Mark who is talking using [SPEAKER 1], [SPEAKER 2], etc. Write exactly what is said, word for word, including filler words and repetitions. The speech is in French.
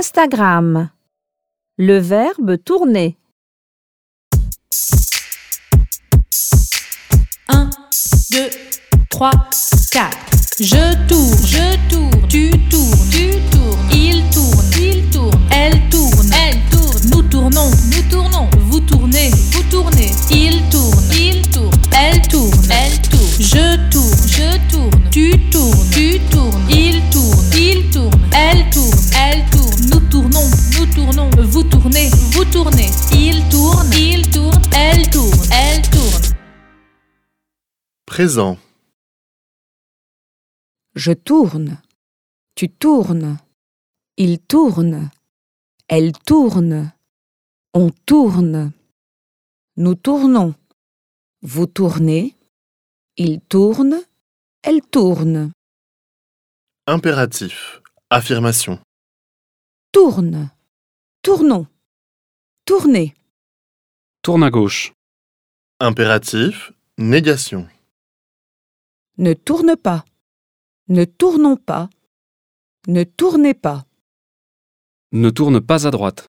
[SPEAKER 1] Instagram. Le verbe tourner.
[SPEAKER 2] un, deux, trois, quatre. Je tourne, je tourne, tu tournes, tu tournes, il tourne, il tourne, elle tourne, elle tourne, nous tournons, nous tournons, vous tournez, vous tournez, il tourne, il tourne, elle tourne, elle tourne, je tourne, je tourne, tu tournes, tu tournes, il tourne, il tourne, elle tourne, elle tourne, nous tournons, nous tournons, vous tournez, vous tournez, il tourne, il tourne, elle tourne, elle tourne.
[SPEAKER 3] Présent.
[SPEAKER 1] Je tourne. Tu tournes. Il tourne. Elle tourne. On tourne. Nous tournons. Vous tournez. Il tourne. Elle tourne.
[SPEAKER 3] Impératif. Affirmation.
[SPEAKER 1] Tourne. Tournons. Tournez.
[SPEAKER 4] Tourne à gauche.
[SPEAKER 3] Impératif. Négation.
[SPEAKER 1] Ne tourne pas. Ne tournons pas. Ne tournez pas.
[SPEAKER 4] Ne tourne pas à droite.